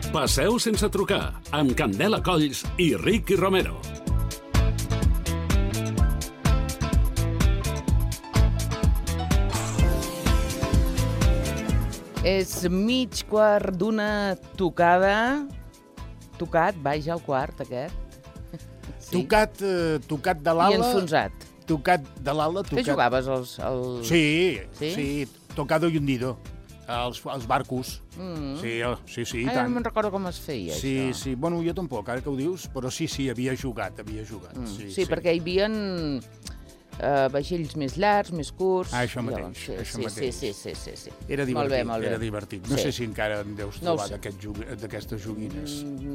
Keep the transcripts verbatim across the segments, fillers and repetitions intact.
Passeu sense trucar, amb Candela Colls i Ricky Romero. És mig quart d'una tocada. Tocat, baix al quart, aquest. Sí. Tocat, eh, tocat de l'ala... I enfonsat. Tocat de l'ala... Tocat... Tu jugaves als... Al... Sí, sí, sí, tocado y hundido. Els, els barcos. Mm. Sí, sí, sí, i Ara tant. no me'n recordo com es feia, sí, això. Sí, sí, bueno, jo tampoc, ara que ho dius, però sí, sí, havia jugat, havia jugat. Mm. Sí, Sí, sí, perquè hi havia uh, vaixells més llargs, més curts... Ah, això mateix, llavors, sí, això sí, mateix. Sí, sí, sí, sí. Era divertit, molt bé, molt bé. era divertit. No sí. sé si encara en deus no trobar d'aquestes joguines.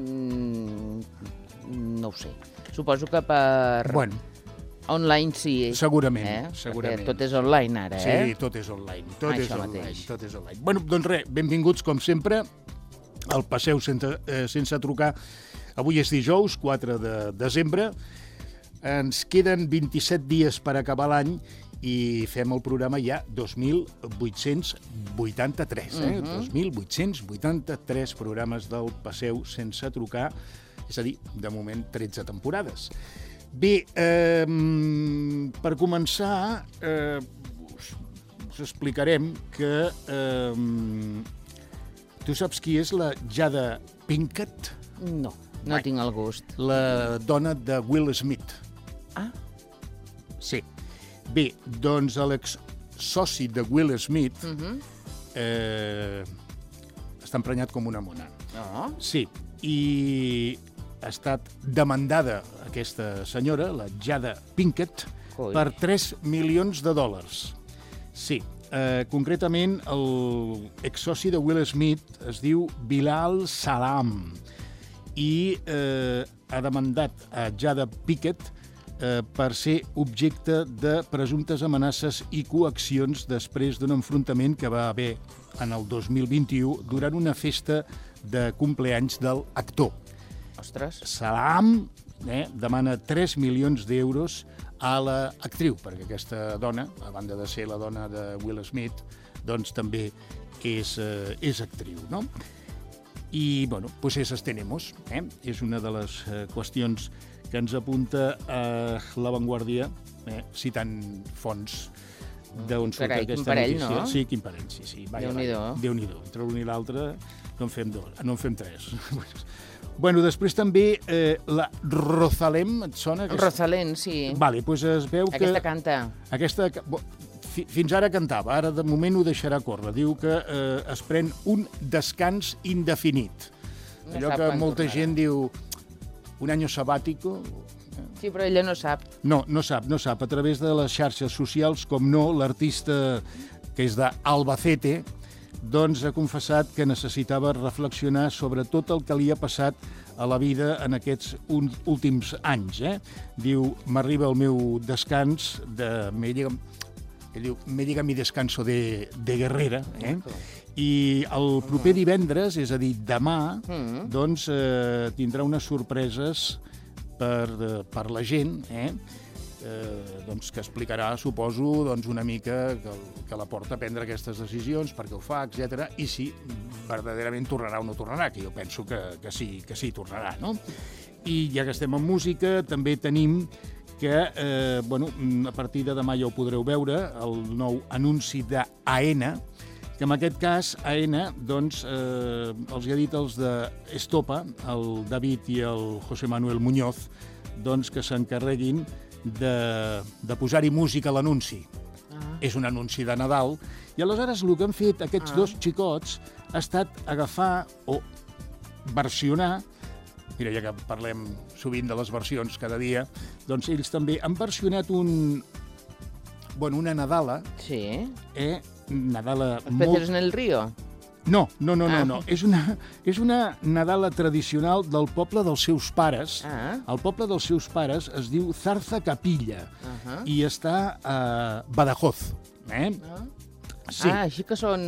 Mm, no ho sé. Suposo que per... Bueno. Online sí. Segurament, eh? segurament. Perquè tot és online ara, eh? Sí, tot és online, tot Això és online, mateix. tot és online. Bueno, doncs res, benvinguts com sempre al Passeu sense, eh, sense trucar. Avui és dijous, quatre de desembre. Ens queden vint-i-set dies per acabar l'any i fem el programa ja dos mil vuit-cents vuitanta-tres. Eh? Uh-huh. dos mil vuit-cents vuitanta-tres programes del Passeu sense trucar, és a dir, de moment tretze temporades. Bé, eh, per començar, eh, us, us explicarem que eh, tu saps qui és la Jada Pinkett? No, no Ai. tinc el gust. La dona de Will Smith. Ah? Sí. Bé, doncs l'ex-soci de Will Smith Uh-huh. eh, està emprenyat com una mona. Oh. Sí, i ha estat demandada aquesta senyora, la Jada Pinkett, Coi. per tres milions de dòlars. Sí, eh, concretament el exsoci de Will Smith es diu Bilal Salam i eh, ha demandat a Jada Pinkett eh, per ser objecte de presumptes amenaces i coaccions després d'un enfrontament que va haver en el dos mil vint-i-u durant una festa de compleanys de l'actor. Ostres. Salam eh, demana tres milions d'euros a l'actriu, perquè aquesta dona, a banda de ser la dona de Will Smith, doncs també és, eh, és actriu, no? I, bueno, pues esas tenemos. Eh? És una de les eh, qüestions que ens apunta a La Vanguardia, eh, citant fonts d'on surt Carai, aquesta quin parell, notícia. no? Sí, quin parell, sí, sí. Déu-n'hi-do. Déu-n'hi-do. Entre l'un i l'altre no en fem dos, no en fem tres. Bueno, després també eh, la Rosalén, et sona? Aquesta? Rosalén, sí. Vale, doncs es veu que... Aquesta canta. Aquesta, bo, fi, fins ara cantava, ara de moment ho deixarà córrer. Diu que eh, es pren un descans indefinit. No Allò sap que quan molta tornarà. gent diu un any sabàtico. Sí, però ella no sap. No, no sap, no sap. A través de les xarxes socials, com no, l'artista que és d'Albacete, doncs ha confessat que necessitava reflexionar sobre tot el que li ha passat a la vida en aquests un, últims anys. Eh? Diu, m'arriba el meu descans, de, me llega, ell diu, me llega mi descanso de, de guerrera, eh? I el proper divendres, és a dir, demà, Mm. doncs eh, tindrà unes sorpreses per, eh, per la gent, eh? Eh, doncs que explicarà, suposo, doncs una mica que, que la porta a prendre aquestes decisions, perquè ho fa, etcètera, i si verdaderament tornarà o no tornarà, que jo penso que, que sí, que sí tornarà, no? I ja que estem en música, també tenim que, eh, bueno, a partir de demà ja ho podreu veure, el nou anunci d'Aena, que en aquest cas Aena, doncs, eh, els ha dit els de Estopa, el David i el José Manuel Muñoz, doncs que s'encarreguin de, de posar-hi música a l'anunci. Ah. És un anunci de Nadal, i aleshores el que han fet aquests ah. dos xicots ha estat agafar o versionar, mira, ja que parlem sovint de les versions cada dia, doncs ells també han versionat un, bueno, una Nadala, Sí. eh? Nadala Els peces en el río. No, no, no, no, Ah. no. És una, és una Nadala tradicional del poble dels seus pares. Ah. El poble dels seus pares es diu Zarza Capilla Uh-huh. i està a Badajoz. Eh? Ah. Sí, Ah, així que són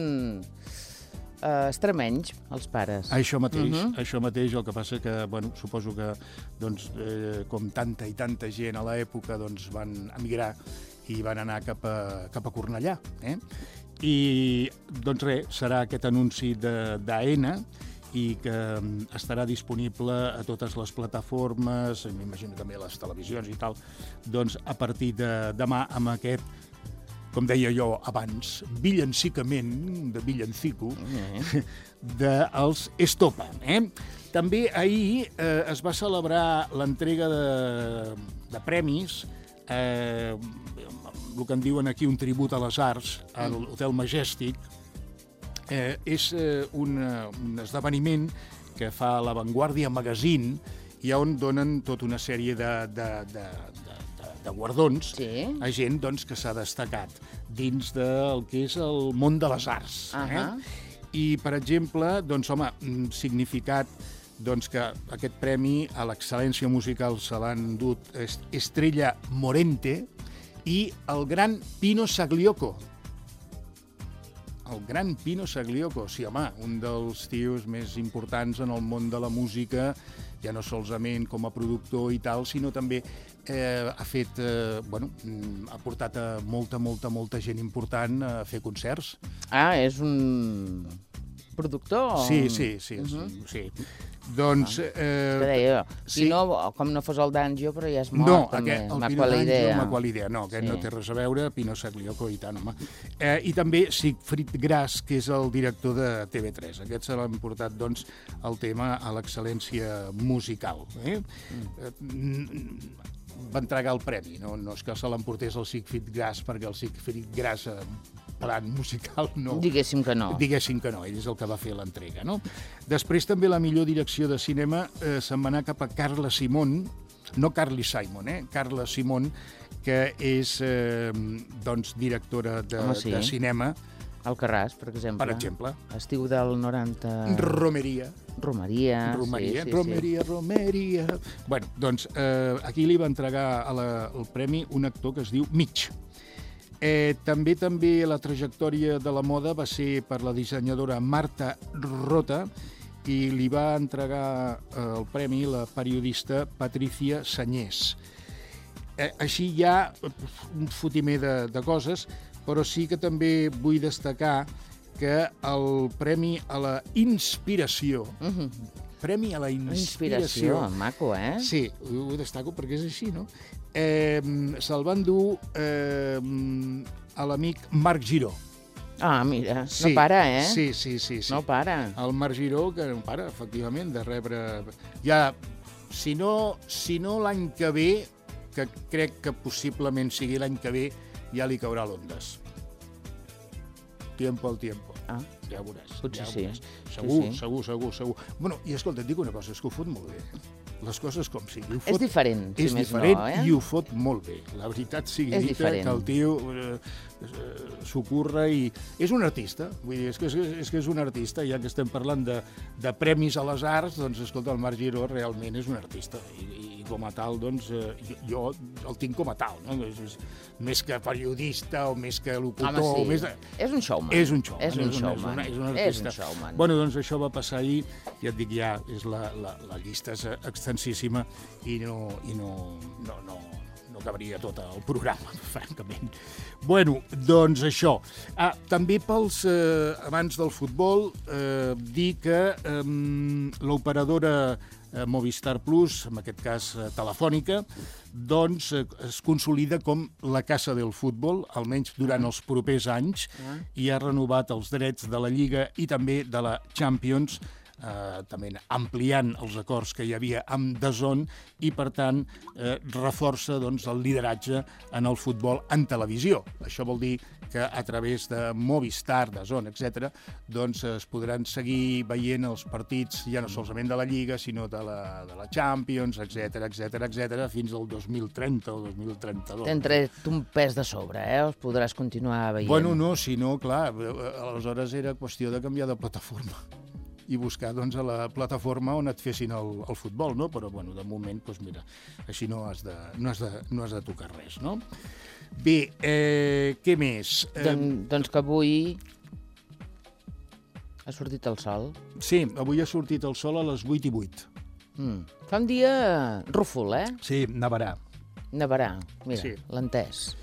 uh, extremenys, els pares. això mateix, Mhm. això mateix. El que passa que, bueno, suposo que, doncs, eh, com tanta i tanta gent a l'època, doncs, van emigrar i van anar cap a, cap a Cornellà. Eh? I, doncs res, serà aquest anunci d'Aena i que estarà disponible a totes les plataformes, m'imagino també a les televisions i tal, doncs a partir de demà amb aquest, com deia jo abans, villancicament, de villancico, mm-hmm. dels Estopa. Eh? També ahir eh, es va celebrar l'entrega de, de premis, eh, el que en diuen aquí un tribut a les arts, a l'Hotel Majestic. Eh, és eh, un, un esdeveniment que fa La Vanguardia Magazine i on donen tota una sèrie de, de, de, de, de, de guardons sí. a gent doncs, que s'ha destacat dins del que és el món de les arts. Uh-huh. eh? I, per exemple, doncs, home, significat doncs, que aquest premi a l'excel·lència musical se l'han dut Estrella Morente i el gran Pino Sagliocco. El gran Pino Sagliocco, sí, home, un dels tios més importants en el món de la música, ja no solament com a productor i tal, sinó també eh, ha fet, eh, bueno, ha portat a molta, molta, molta gent important a fer concerts. Ah, és un productor? Sí, sí, sí, uh-huh. sí. Doncs... Eh, que deia, sí. I no, com no fos el D'Angio, però ja és mort, no, també. Aquest, el Pino D'Angio, m'ha qual idea. No, aquest sí. no té res a veure, Pino Sagliocco i tant, home. Eh, I també Siegfried Grass, que és el director de T V tres. Aquest se l'han portat, doncs, el tema a l'excel·lència musical. Eh? Mm. Va entregar el premi, no, no és que se l'emportés el Siegfried Grass, perquè el Siegfried Grass... Eh, plan musical, no. Diguéssim que no. Diguéssim que no, ell és el que va fer l'entrega, no? Després també la millor direcció de cinema eh, se'n va anar cap a Carla Simón, no Carly Simon, eh? Carla Simón, que és, eh, doncs, directora de, Home, sí. de cinema. Alcarràs, per exemple. Per exemple. Estiu del noranta... Romeria. Romeria, Romeria, sí, sí, Romeria, sí. Romeria... Bueno, doncs, eh, aquí li va entregar a la, el premi un actor que es diu Mitch. Eh, també també la trajectòria de la moda va ser per la dissenyadora Marta Rota i li va entregar eh, el premi la periodista Patricia Senyés. Eh, així hi ha un fotimer de, de coses, però sí que també vull destacar que el premi a la inspiració... Uh-huh. Premi a la inspiració. Inspiració, maco, eh? Sí, ho, ho destaco perquè és així, no? Eh, se'l van dur eh, a l'amic Marc Giró. Ah, mira, sí, no para, eh? Sí, sí, sí, sí. No para. El Marc Giró, que no para, efectivament, de rebre... Ja, si no, si no l'any que ve, que crec que possiblement sigui l'any que ve, ja li caurà l'Ondes. Tiempo al tiempo. Ah, ja ho veuràs. Potser ja ho sí. veuràs. Segur, sí, sí. segur, segur, segur. Bueno, i escolta, et dic una cosa, és que ho fot molt bé. Les coses com sigui. És diferent, si és més diferent no, eh? I ho fot molt bé. La veritat sigui dita que el tio eh, s'ho curra i... És un artista, vull dir, és que és, és que és un artista, ja que estem parlant de, de premis a les arts, doncs, escolta, el Marc Giró realment és un artista i, i com a tal, doncs, eh, jo el tinc com a tal, no? És, és, més que periodista o més que locutor... Home, sí. o més de... És un showman. És un showman. És un, és un, showman. És un, és un artista. És un showman. Bueno, doncs això va passar ahir, ja et dic, ja, és la, la, la llista és extensíssima i no, i no, no, no, no cabraria tot el programa, francament. Bueno, doncs això. Ah, també pels eh, amants del futbol, eh, dir que eh, l'operadora eh, Movistar Plus, en aquest cas eh, telefònica, doncs eh, es consolida com la casa del futbol, almenys durant els propers anys, i ha renovat els drets de la Lliga i també de la Champions, eh, també ampliant els acords que hi havia amb D A Z N i, per tant, eh, reforça doncs, el lideratge en el futbol en televisió. Això vol dir que a través de Movistar, D A Z N, etcètera, doncs es podran seguir veient els partits ja no solament de la Lliga, sinó de la, de la Champions, etcètera, etcètera, etcètera, fins al dos mil trenta o dos mil trenta-dos. T'han tret un pes de sobre, eh? Els podràs continuar veient. Bueno, no, si no, clar, aleshores era qüestió de canviar de plataforma i buscar doncs, a la plataforma on et fessin el, el futbol, no? Però, bueno, de moment, doncs, mira, així no has de, no has de, no has de tocar res, no? Bé, eh, què més? Don, doncs que avui ha sortit el sol. Sí, avui ha sortit el sol a les vuit i vuit. Mm. Fa un dia rúfol, eh? Sí, nevarà. Nevarà, mira, sí. l'entès.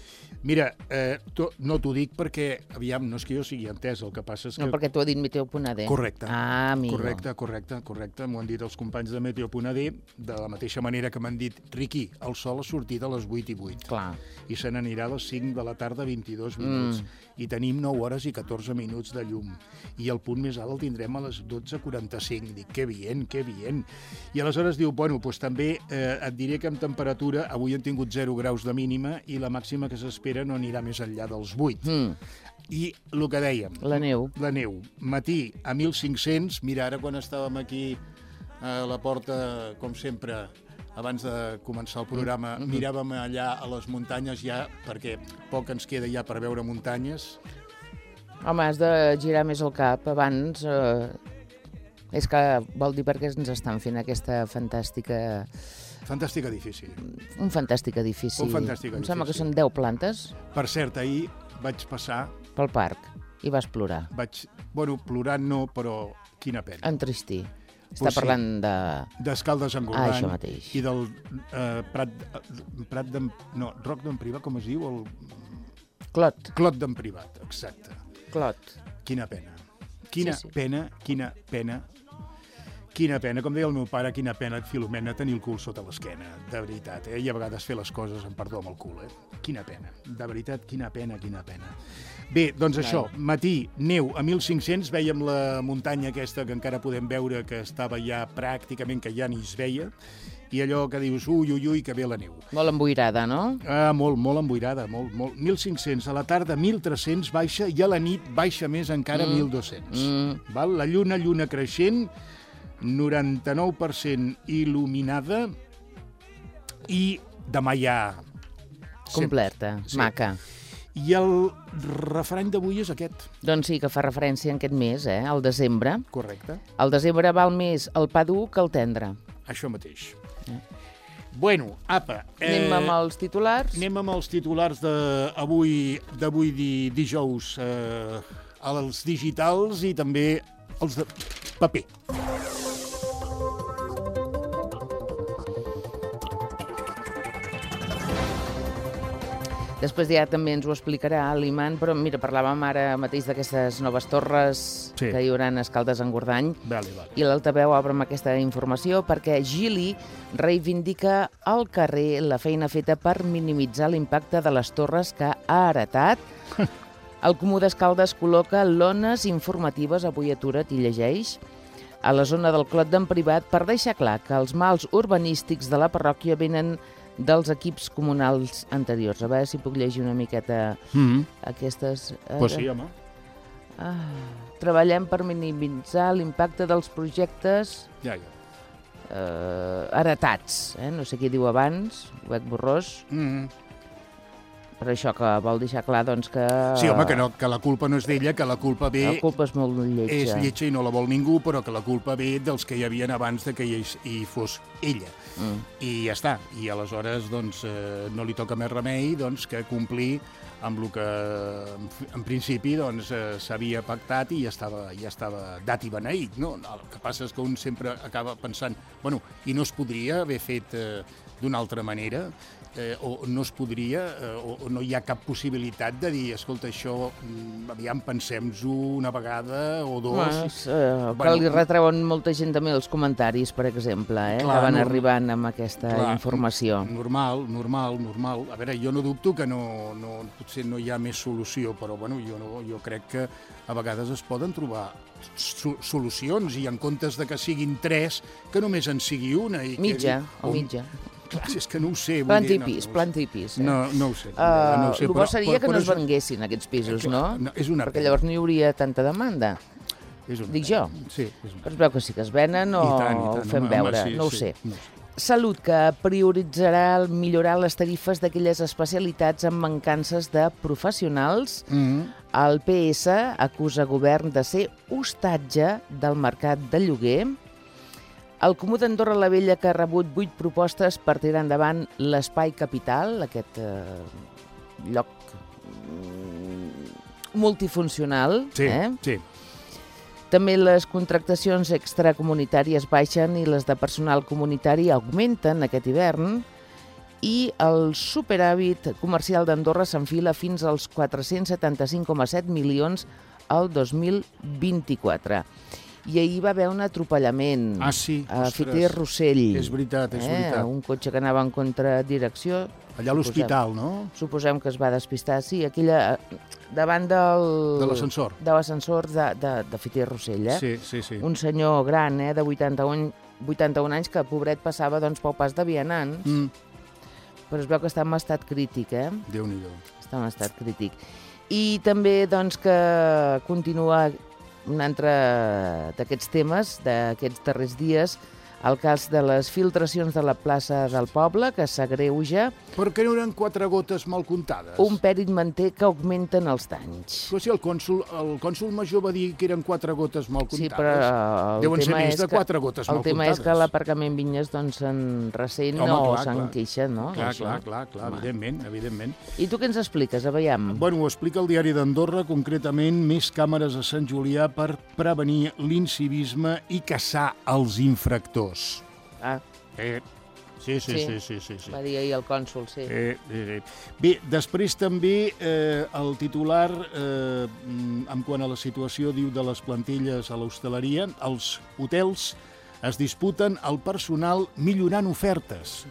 Mira, eh, to, no t'ho dic perquè, aviam, no és que jo sigui entès, el que passa és que... No, perquè t'ho ha dit Meteo.d. Correcte. Ah, amigo. Correcte, correcte, correcte. M'ho han dit els companys de Meteo.d, de la mateixa manera que m'han dit Riqui, el sol ha sortit a les vuit i vuit. Clar. I se n'anirà a les cinc de la tarda, vint-i-dos minuts. Mm. I tenim nou hores i catorze minuts de llum. I el punt més alt el tindrem a les dotze quaranta-cinc. Dic, que bien, que bien. I aleshores diu, bueno, doncs també eh, et diré que amb temperatura avui han tingut zero graus de mínima i la màxima que s'espera no anirà més enllà dels vuit. Mm. I el que dèiem... La neu. La neu. Matí a mil cinc-cents, mira, ara quan estàvem aquí a la porta, com sempre, abans de començar el programa, mm-hmm. miràvem allà a les muntanyes ja, perquè poc ens queda ja per veure muntanyes. Home, has de girar més el cap abans. Eh, és que vol dir perquè ens estan fent aquesta fantàstica... Fantàstic edifici. Un fantàstic edifici. Un fantàstic edifici. Em sembla que són deu plantes. Per cert, ahir vaig passar... Pel parc. I vas plorar. Vaig... Bueno, plorant no, però quina pena. Entristir. Està Pues parlant sí. de... D'Escaldes Engordany. Ah, això mateix. I del eh, Prat... Prat d'en... No, Roc d'en Privat, com es diu? El... Clot. Clot d'en Privat, exacte. Clot. Quina pena. Quina sí, sí. pena, quina pena. Quina pena, com deia el meu pare, quina pena, Filomena, tenir el cul sota l'esquena, de veritat, eh? I a vegades fer les coses amb perdó amb el cul, eh? Quina pena, de veritat, quina pena, quina pena. Bé, doncs Clar. Això, matí, neu, a mil cinc-cents, vèiem la muntanya aquesta que encara podem veure que estava ja pràcticament, que ja ni es veia, i allò que dius, ui, ui, ui, que ve la neu. Molt emboirada, no? Ah, molt, molt emboirada, molt, molt. mil cinc-cents, a la tarda mil tres-cents baixa, i a la nit baixa més encara mm. mil dos-cents. Mm. Val? La lluna, lluna creixent, noranta-nou per cent il·luminada i demà ja... Completa, sí. Maca. I el refrany d'avui és aquest. Doncs sí, que fa referència en aquest mes, eh? Al desembre. Correcte. Al desembre val més el pa dur que el tendre. Això mateix. Eh. Bueno, apa... Eh, anem amb els titulars? Anem amb els titulars d'avui d'avui di, dijous, eh, els digitals i també els de paper. Després ja també ens ho explicarà l'Iman, però mira, parlàvem ara mateix d'aquestes noves torres sí. que hi haurà a Escaldes Engordany. Vale, vale. I l'Altaveu obre amb aquesta informació perquè Gili reivindica al carrer la feina feta per minimitzar l'impacte de les torres que ha heretat. El Comú d'Escaldes col·loca lones informatives, avui atura't i llegeix, a la zona del Clot d'en Privat per deixar clar que els mals urbanístics de la parròquia venen dels equips comunals anteriors. A veure si puc llegir una miqueta mm-hmm. aquestes... Doncs pues sí, home. Ah, treballem per minimitzar l'impacte dels projectes ja, ja. Eh, heretats. Eh? No sé què diu abans, ho veig borrós. Mm-hmm. Per això que vol deixar clar doncs, que... Sí, home, que, no, que la culpa no és d'ella, que la culpa ve... La culpa és molt lletja. És lletja i no la vol ningú, però que la culpa ve dels que hi havien abans de que hi, hi fos ella. Mm. I ja està. I aleshores doncs, eh, no li toca més remei doncs, que complir amb el que en principi doncs, eh, s'havia pactat i ja estava, ja estava dat i beneït. No? El que passa és que un sempre acaba pensant bueno, i no es podria haver fet eh, d'una altra manera, eh, o no es podria, eh, o, o no hi ha cap possibilitat de dir, escolta, això, aviam, pensem-ho una vegada o dos. Mas, eh, bueno, que li retreuen molta gent també els comentaris, per exemple, eh, clar, que van no, arribant amb aquesta clar, informació. Normal, normal, normal. A veure, jo no dubto que no, no, potser no hi ha més solució, però bueno, jo, no, jo crec que a vegades es poden trobar solucions i en comptes de que siguin tres, que només en sigui una. I mitja, que, o mitja. Clar, és que no ho sé. Planta i pis, planta i pis. No, no ho sé. Uh, no ho sé el bo seria però, que no es venguessin aquests pisos, no? no és una Perquè llavors no hi hauria tanta demanda. És una Dic jo. Sí, és una però es veu que sí que es venen o tant, tant, ho fem home, veure, sí, no ho sí, sé. No sé. Salut, que prioritzarà millorar les tarifes d'aquelles especialitats amb mancances de professionals. Mm-hmm. El P S acusa govern de ser hostatge del mercat de lloguer. El Comú d'Andorra la Vella, que ha rebut vuit propostes per tirar endavant l'Espai Capital, aquest eh, lloc multifuncional. Sí, eh? sí. També les contractacions extracomunitàries baixen i les de personal comunitari augmenten aquest hivern. i el superàvit comercial d'Andorra s'enfila fins als quatre-cents setanta-cinc coma set milions el dos mil vint-i-quatre. I ahir va haver un atropellament Ah, sí? a Ostres. Fiter Rossell. És veritat, és veritat. Un cotxe que anava en contradirecció. Allà a l'hospital, no? Suposem que es va despistar, sí, aquella, davant del... De l'ascensor. De l'ascensor de, de, de Fiter Rossell, eh? Sí, sí, sí. Un senyor gran, eh, de vuitanta-un, vuitanta-un anys, que pobret passava doncs, pel pas de vianants, Mm. però es veu que està en estat crític, eh? Déu-n'hi-do. Està en estat crític. I també doncs, que continua un altre d'aquests temes d'aquests darrers dies, el cas de les filtracions de la plaça del poble, que s'agreuja, Perquè no eren quatre gotes mal comptades? un pèrit manté que augmenten els danys. Però si el cònsul, el cònsul major va dir que eren quatre gotes mal comptades. Sí, però el Deuen ser tema més és de que, quatre gotes el mal tema és comptades. que l'aparcament Vinyes doncs, en recent Home, no clar, se'n clar. queixa, no? Clar, d'això? clar, clar, clar, Home. evidentment, evidentment. I tu què ens expliques, aviam? Bueno, ho explica el diari d'Andorra, concretament més càmeres a Sant Julià per prevenir l'incivisme i caçar els infractors. Ah, Eh, sí, sí, Sí. sí, sí, sí, sí. va dir ahir el cònsol, sí. Eh, eh, eh. Bé, després també eh, el titular, eh, en quant a la situació, diu de les plantilles a l'hostaleria, els hotels es disputen el personal millorant ofertes.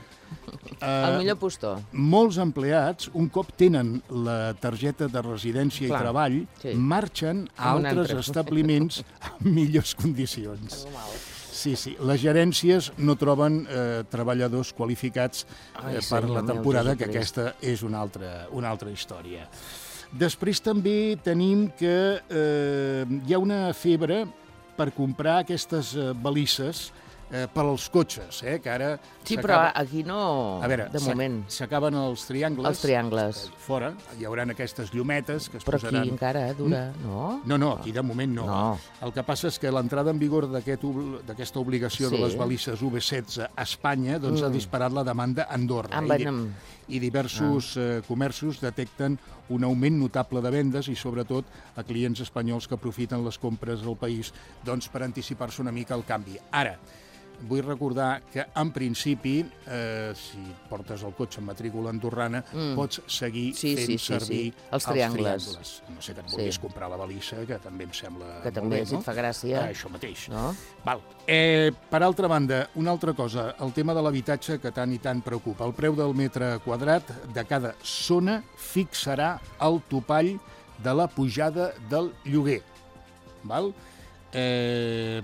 El millor postor. Molts empleats, un cop tenen la targeta de residència Clar, i treball, sí. marxen a A un altres altre. establiments amb millors condicions. Sí, sí. Les gerències no troben eh, treballadors qualificats Ai, eh, per senyor la meu, temporada, que Jesucrist. aquesta és una altra, una altra història. Després també tenim que eh, hi ha una febre per comprar aquestes eh, balisses eh, per als cotxes, eh, que ara... Sí, s'acaba- però aquí no, a veure, de s'ac- moment. s'acaben els triangles. Els triangles. Fora, hi haurà aquestes llumetes que es Però aquí posaran... encara eh, dura, no? No, no, aquí de moment no. No. El que passa és que l'entrada en vigor d'aquest obl- d'aquesta obligació Sí. de les balisses U V setze a Espanya doncs, Mm. ha disparat la demanda a Andorra. En I, di- venem. I diversos eh, comerços detecten un augment notable de vendes i sobretot a clients espanyols que aprofiten les compres al país doncs, per anticipar-se una mica al canvi. Ara, vull recordar que, en principi, eh, si portes el cotxe en matrícula andorrana, Mm. pots seguir Sí, fent sí, sí, servir sí. Els triangles. triangles. No sé que et Sí. vulguis comprar la balissa, que també em sembla Que molt també, bé, si no? et fa gràcia. Ah, això mateix. No? Val. Eh, per altra banda, una altra cosa, el tema de l'habitatge que tant i tant preocupa. El preu del metre quadrat de cada zona fixarà el topall de la pujada del lloguer. Val? Eh,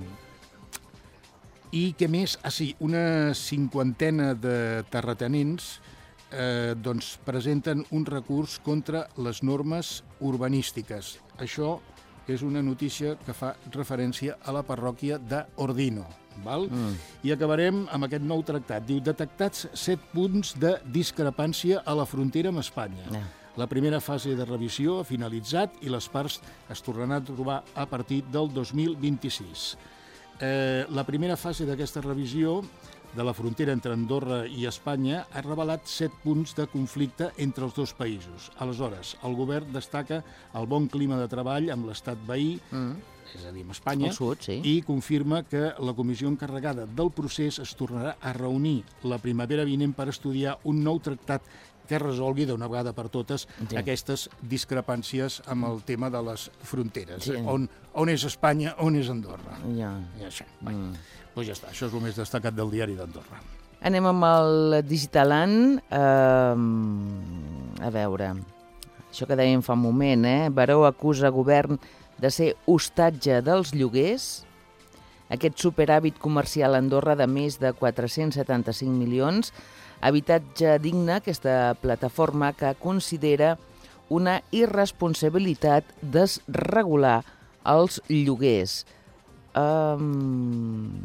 I què més? Ah, sí, una cinquantena de terratinents eh, doncs presenten un recurs contra les normes urbanístiques. Això és una notícia que fa referència a la parròquia d'Ordino. Val? Mm. I acabarem amb aquest nou tractat. Diu, detectats set punts de discrepància a la frontera amb Espanya. Ah. La primera fase de revisió ha finalitzat i les parts es tornaran a trobar a partir del dos mil vint-i-sis. Eh, la primera fase d'aquesta revisió de la frontera entre Andorra i Espanya ha revelat set punts de conflicte entre els dos països. Aleshores, el govern destaca el bon clima de treball amb l'estat veí, Mm. és a dir, amb Espanya, Al sud, sí. i confirma que la comissió encarregada del procés es tornarà a reunir la primavera vinent per estudiar un nou tractat que resolgui d'una vegada per totes Sí. aquestes discrepàncies amb el tema de les fronteres. Sí. On, on és Espanya, on és Andorra. Ja. I això. Bé, Mm. doncs ja està, això és el més destacat del diari d'Andorra. Anem amb el Digitaland. Um, a veure, això que dèiem fa un moment, eh? Baró acusa govern de ser hostatge dels lloguers. Aquest superàvit comercial a Andorra de més de quatre-cents setanta-cinc milions. Habitatge digne, aquesta plataforma que considera una irresponsabilitat desregular els lloguers. Um...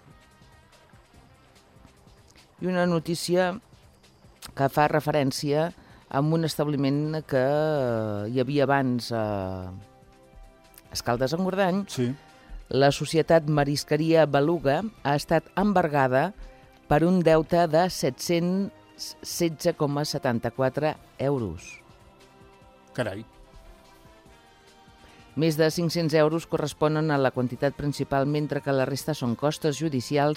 I una notícia que fa referència a un establiment que hi havia abans a Escaldes en Gordany. Sí. La societat Marisqueria Beluga ha estat embargada per un deute de set-cents setze coma setanta-quatre euros. Carai. Més de cinc-cents euros corresponen a la quantitat principal, mentre que la resta són costes judicials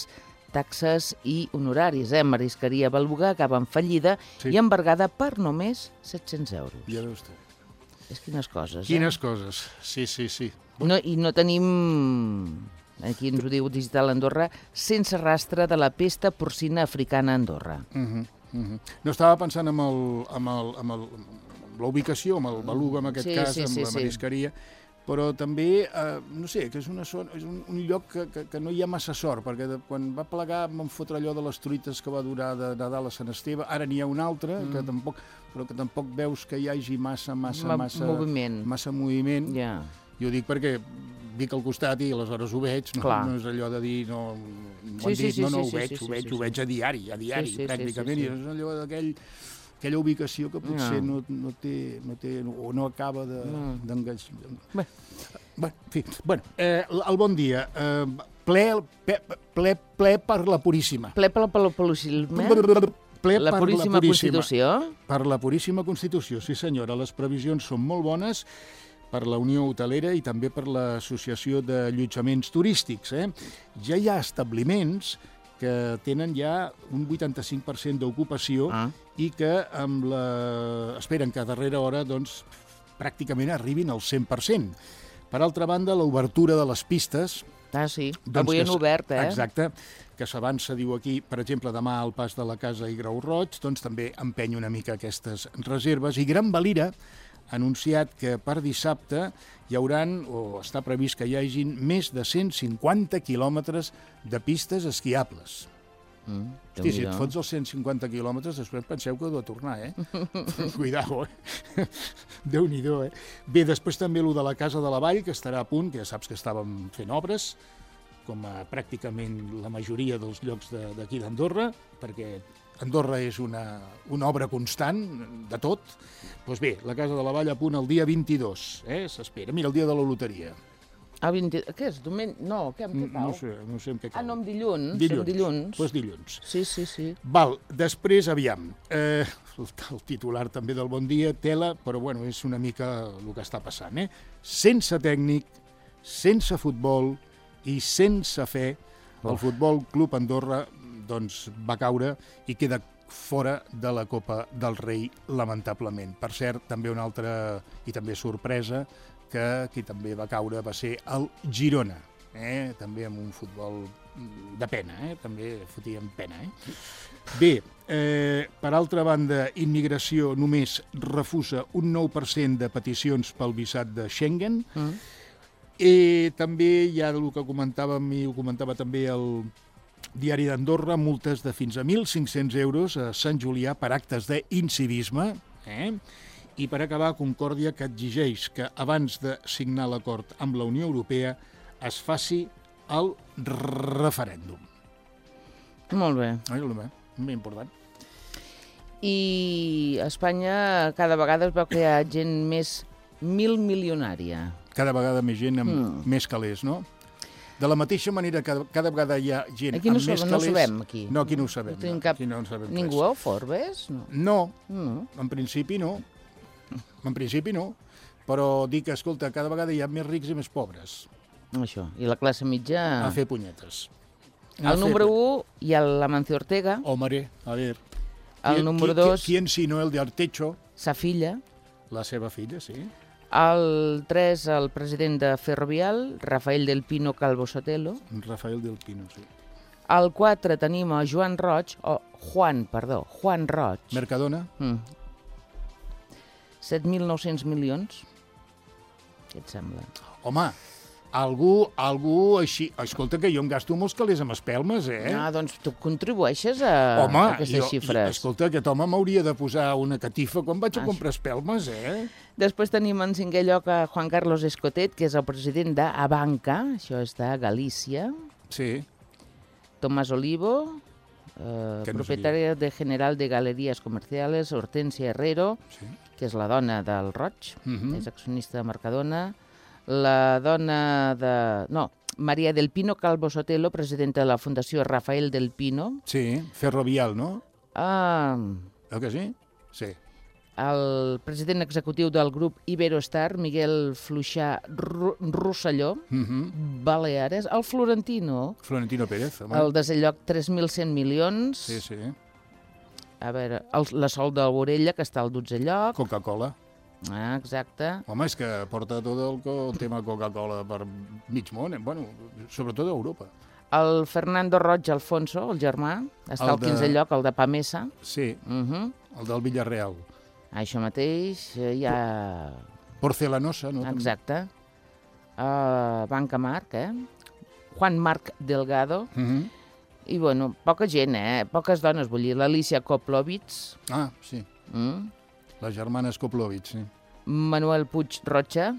taxes i honoraris. Eh? Marisqueria Beluga acaba en fallida Sí. i embargada per només set-cents euros. Ja veus tu. És quines coses, Quines eh? coses, sí, sí, sí. No, I no tenim, aquí ens ho diu Digital Andorra, sense rastre de la pesta porcina africana a Andorra. Uh -huh, uh -huh. No estava pensant en el, amb el, amb el, amb la ubicació, amb el Beluga, en aquest Sí, cas, sí, amb sí, la sí. marisqueria, però també, eh, no sé, que és, una zona, és un, un lloc que, que, que no hi ha massa sort, perquè de, quan va plegar vam fotre allò de les truites que va durar de Nadal a Sant Esteve, ara n'hi ha un altre, mm. que tampoc, però que tampoc veus que hi hagi massa, massa, Ma- massa, moviment. massa moviment. Ja. Jo ho dic perquè dic al costat i aleshores ho veig, no, Clar. no és allò de dir, no, m'ho Sí, han sí, dit, sí, no, no, sí, ho sí, veig, sí, ho sí, veig, sí, ho sí. veig a diari, a diari, Sí, sí, sí, pràcticament, sí, sí. i és allò d'aquell aquella ubicació que potser No. no, no, té, no té, o no acaba de, No. d'enganxar. Bé. Bé, en fi, bueno, eh, el bon dia, eh, ple, ple, ple, ple per la Puríssima. Ple pel pelopolisme? Ple La per Puríssima Constitució? Per la Puríssima Constitució, sí senyora. Les previsions són molt bones per la Unió Hotelera i també per l'Associació d'Allotjaments Turístics. Eh? Ja hi ha establiments que tenen ja un vuitanta-cinc per cent d'ocupació Ah. i que amb la... esperen que a darrera hora doncs, pràcticament arribin al cent per cent. Per altra banda, l'obertura de les pistes... Ah, sí. Doncs Avui que han s- obert, eh? Exacte, que s'avança, diu aquí, per exemple, demà al pas de la Casa i Grau Roig, doncs també empeny una mica aquestes reserves. I Gran Valira ha anunciat que per dissabte hi hauran, o està previst que hi hagin, més de cent cinquanta quilòmetres de pistes esquiables. Mm, Hosti, si et Déu-n'hi-do. fots els cent cinquanta quilòmetres, després penseu que heu de tornar, eh? Cuidao, eh? Déu-n'hi-do, eh? Bé, després també el de la Casa de la Vall, que estarà a punt, que ja saps que estàvem fent obres, com a pràcticament la majoria dels llocs de- d'aquí d'Andorra, perquè Andorra és una, una obra constant de tot. Doncs bé, la Casa de la Vall a punt el dia vint-i-dos, eh? S'espera. Mira, el dia de la loteria. Ah, vint... Què és? Diumenge? No, què, amb què cau? No sé, no sé en què cau. Ah, no, amb dilluns. Dilluns. Amb dilluns. Doncs dilluns. Sí, sí, sí. Val, després, aviam, eh, el, el titular també del Bon Dia, tela, però bueno, és una mica el que està passant, eh? Sense tècnic, sense futbol i sense fe, el Uf. Futbol Club Andorra doncs, va caure i queda fora de la Copa del Rei, lamentablement. Per cert, també una altra, i també sorpresa, que qui també va caure va ser el Girona, eh? També amb un futbol de pena, eh? També fotíem pena. Eh? Bé, eh, per altra banda, Immigració només refusa un nou per cent de peticions pel visat de Schengen, Mm. i també hi ha el que comentàvem i ho comentava també el Diari d'Andorra, multes de fins a mil cinc-cents euros a Sant Julià per actes d'incivisme, eh? I per acabar, Concòrdia, que exigeix que abans de signar l'acord amb la Unió Europea es faci el referèndum. Molt bé. Oi, Lomé? Ben important. I a Espanya cada vegada es veu que hi ha gent més mil milionària. Cada vegada més gent amb Mm. més calés, no? De la mateixa manera que cada vegada hi ha gent Aquí no, amb més sabem, no calés... sabem, aquí. No, aquí no ho sabem. No tenim no. cap... Aquí no en sabem Ningú res. a Forbes? No. No, no. en principi no. En principi no. Però dic que, escolta, cada vegada hi ha més rics i més pobres Això. I la classe mitja... a fer punyetes. A Al fer número pu- un hi ha l'Amancio Ortega, Hombre, a ver. el ¿Quién- número quién- dos, ¿Quién sino el de Artecho? sa filla, La seva filla, sí. el tres, el president de Ferrovial, Rafael del Pino Calvo Sotelo, Rafael del Pino, sí. el quatre tenim a Joan Roig, o Juan, perdó, Juan Roig, Mercadona? mm. set mil nou-cents milions. Què et sembla? Home, algú, algú així... Escolta, que jo em gasto molts calés amb espelmes, eh? Ah, doncs tu contribueixes a, Home, a aquestes jo, xifres. escolta, aquest home m'hauria de posar una catifa quan vaig a Ah, comprar espelmes, eh? Després tenim en cinquè lloc a Juan Carlos Escotet, que és el president d'Abanca, això és de Galícia. Sí. Tomás Olivo, eh, Que no propietaria de General de Galerías Comerciales, Hortensia Herrero, Sí. que és la dona del Roig, Mhm. és accionista de Mercadona, la dona de... No, Maria del Pino Calvo Sotelo, presidenta de la Fundació Rafael del Pino. Sí, Ferrovial, no? Ah, Eh que sí? Sí. el president executiu del grup Iberostar, Miguel Fluixà Rosselló, Uh -huh. Baleares, el Florentino, Florentino Pérez, home. el desè lloc, tres mil cent milions. Sí, sí. A veure, el, la Sol de Borella, que està al dotzè lloc. Coca-Cola. Ah, exacte. Home, és que porta tot el, co- el tema Coca-Cola per mig món, eh? Bueno, sobretot a Europa. El Fernando Roig Alfonso, el germà, està El al de- quinzè lloc, el de Pamesa. Sí, Uh -huh. el del Villarreal. Això mateix, eh, hi ha... Porcelanosa, no? Exacte. Uh, Banca Marc, eh? Juan Marc Delgado. Uh -huh. I, bueno, poca gent, eh? Poques dones, vull dir, l'Alicia Koplovitz, Ah, sí, mm? les germanes Koplovitz, sí. Manuel Puig Rocha,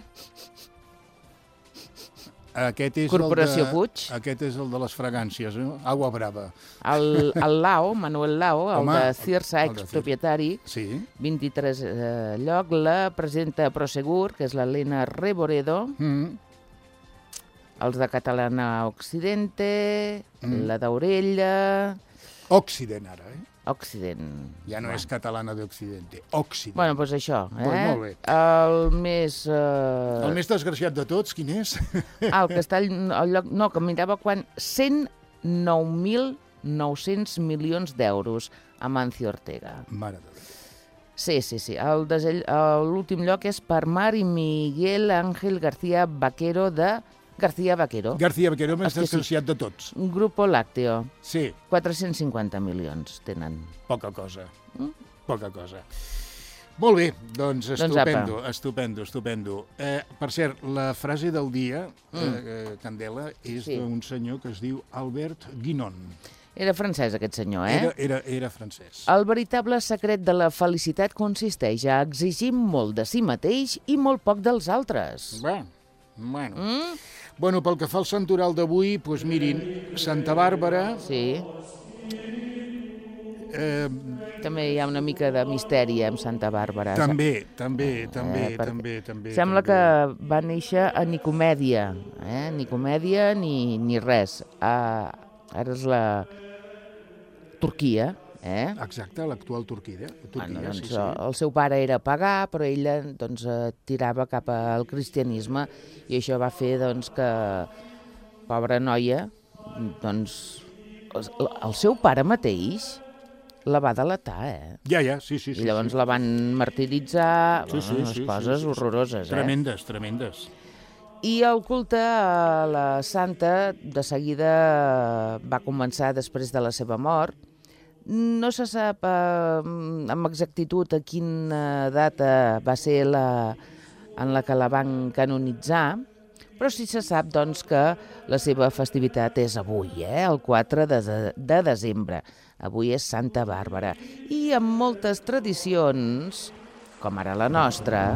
Aquest és Corporació el de, Puig. Aquest és el de les fragàncies, no? Agua Brava. el, el Lao, Manuel Lao, el Home, de el- Cirsa, el de Cirsa. expropietari, Sí. vint-i-tres eh, lloc. La presidenta Prosegur, que és l'Helena Reboredo, Mm -hmm. els de Catalana Occidente, Mm. la d'Orella, Occident, ara, eh? Occident. Ja no Bueno. és catalana d'Occidente, Occident. Bueno, doncs això, eh? Doncs molt bé. El més... Eh... El més desgraciat de tots, quin és? Ah, el que està al, al lloc... No, que mirava quan... cent nou mil nou-cents milions d'euros, Amancio Ortega. Mare de Déu. Sí, sí, sí. El desell- L'últim lloc és per Mar i Miguel Ángel García Vaquero de... García Vaquero. García Vaquero, el més Hosti, sí. desgraciat de tots. Grupo Lácteo. Sí, quatre-cents cinquanta milions tenen. poca cosa. Mm? Poca cosa. Molt bé, doncs Doncs estupendo, estupendo, estupendo. Eh, per cert, la frase del dia, Mm. eh, eh, Candela, és Sí. d'un senyor que es diu Albert Guinon. Era francès, aquest senyor, eh? Era, era, era francès. El veritable secret de la felicitat consisteix a exigir molt de si mateix i molt poc dels altres. Bueno, bueno. Mm? Bueno, pel que fa al santoral d'avui, doncs mirin, Santa Bàrbara, Sí. eh, També hi ha una mica de misteri amb Santa Bàrbara. també, també, també, perquè també, també. Sembla també. que va néixer a Nicomèdia, eh? Ni comèdia ni, ni res. Ah, ara és la Turquia, eh? Exacte, l'actual Turquia. Turquia, Bueno, doncs, sí, sí. El seu pare era pagà, però ella doncs, eh, tirava cap al cristianisme i això va fer doncs, que, pobra noia, doncs, el, el seu pare mateix la va delatar, eh? Ja, ja, sí, sí. sí I llavors sí. la van martiritzar, Sí, sí, bueno, sí, unes coses sí, sí, sí. horroroses, eh? Tremendes, tremendes. I el culte a la santa de seguida va començar després de la seva mort. No se sap eh, amb exactitud a quina data va ser la, en la que la van canonitzar, però sí se sap doncs, que la seva festivitat és avui, eh, el quatre de, de desembre. Avui és Santa Bàrbara. I amb moltes tradicions, com ara la nostra,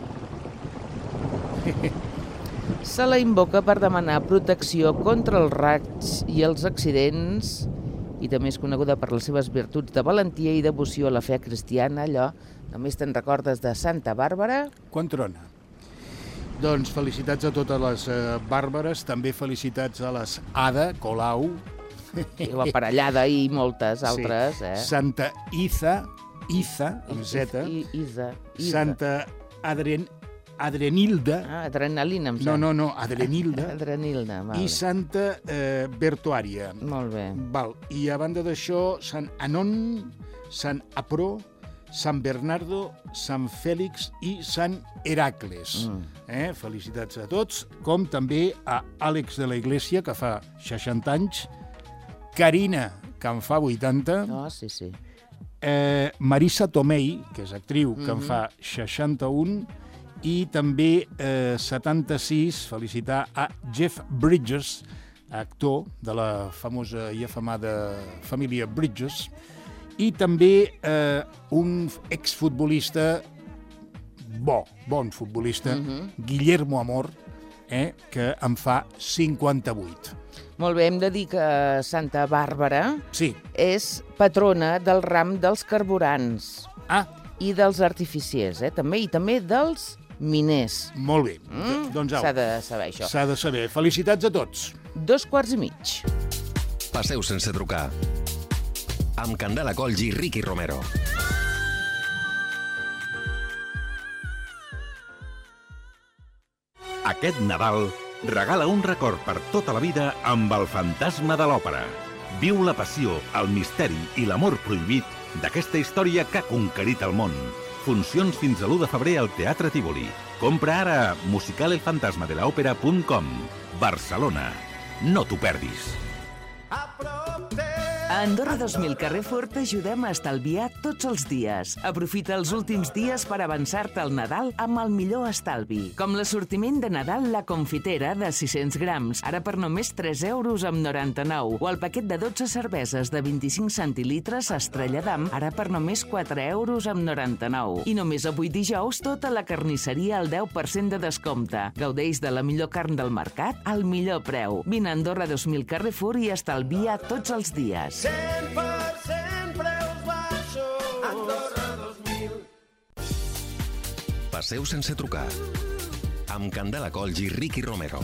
se la invoca per demanar protecció contra els raigs i els accidents i també és coneguda per les seves virtuts de valentia i devoció a la fe cristiana, allò, només te'n recordes de Santa Bàrbara? Quan trona? Doncs felicitats a totes les eh, bàrbares, també felicitats a les Ada Colau, I la Parellada i moltes altres, sí. eh? Santa Iza, Iza, amb Z, I, Isa, Isa. Santa Adren, Adrenilda, Ah, adrenalina, em no, sembla. no, no, Adrenilda, Adrenilda, vale. i Santa eh, Bertuària. Molt bé. Val. I a banda d'això, Sant Anon, Sant Apró, Sant Bernardo, Sant Fèlix i Sant Heracles. Mm. Eh? Felicitats a tots, com també a Àlex de la Iglesia, que fa seixanta anys, Carina, que en fa vuitanta, Oh, sí, sí. eh, Marisa Tomei, que és actriu, que en Mhm. fa seixanta-un, i també eh, setanta-sis, felicitar a Jeff Bridges, actor de la famosa i afamada família Bridges, i també eh, un exfutbolista bo, bon futbolista, Mhm. Guillermo Amor, eh, que en fa cinquanta-vuit. Molt bé, hem de dir que Santa Bàrbara Sí. és patrona del ram dels carburants Ah, i dels artificiers, eh? també, i també dels miners. molt bé. Mm? Doncs au, S'ha de saber això. s'ha de saber. Felicitats a tots. Dos quarts i mig. Passeu sense trucar. Amb Candela Colls i Ricky Romero. Aquest Nadal, regala un record per tota la vida amb el fantasma de l'òpera. Viu la passió, el misteri i l'amor prohibit d'aquesta història que ha conquerit el món. Funcions fins a l'u de febrer al Teatre Tívoli. Compra ara a musicalelfantasmadelòpera punt com. Barcelona. No t'ho perdis. A Andorra dos mil Carrefour t'ajudem a estalviar tots els dies. Aprofita els últims dies per avançar-te al Nadal amb el millor estalvi. Com l'assortiment de Nadal La Confitera de sis-cents grams, ara per només tres euros amb noranta-nou. O el paquet de dotze cerveses de vint-i-cinc centilitres Estrella d'Am, ara per només quatre euros amb noranta-nou. I només avui dijous tota la carnisseria al deu per cent de descompte. Gaudeix de la millor carn del mercat al millor preu. Vine a Andorra dos mil Carrefour i estalvia tots els dies. cent per cent preus baixos. Andorra dos mil. Passeu sense trucar. Amb Candela Colls i Ricky Romero.